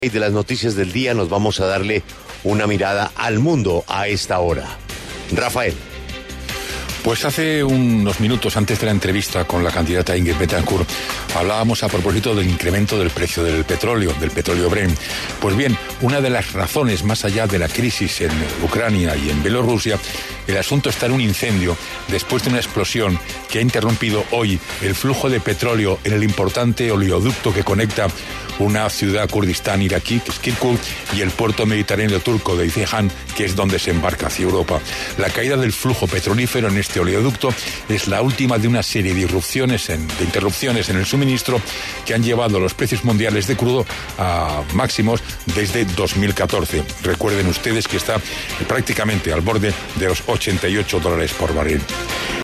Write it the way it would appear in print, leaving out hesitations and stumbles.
Y de las noticias del día nos vamos a darle una mirada al mundo a esta hora. Rafael. Pues hace unos minutos antes de la entrevista con la candidata Ingrid Betancourt hablábamos a propósito del incremento del precio del petróleo Brent. Pues bien, una de las razones más allá de la crisis en Ucrania y en Bielorrusia, el asunto está en un incendio después de una explosión que ha interrumpido hoy el flujo de petróleo en el importante oleoducto que conecta una ciudad kurdistán iraquí, que es Kirkuk, y el puerto mediterráneo turco de Ceyhan, que es donde se embarca hacia Europa. La caída del flujo petrolífero en este oleoducto es la última de una serie de interrupciones en el suministro que han llevado los precios mundiales de crudo a máximos desde 2014. Recuerden ustedes que está prácticamente al borde de los $88 por barril.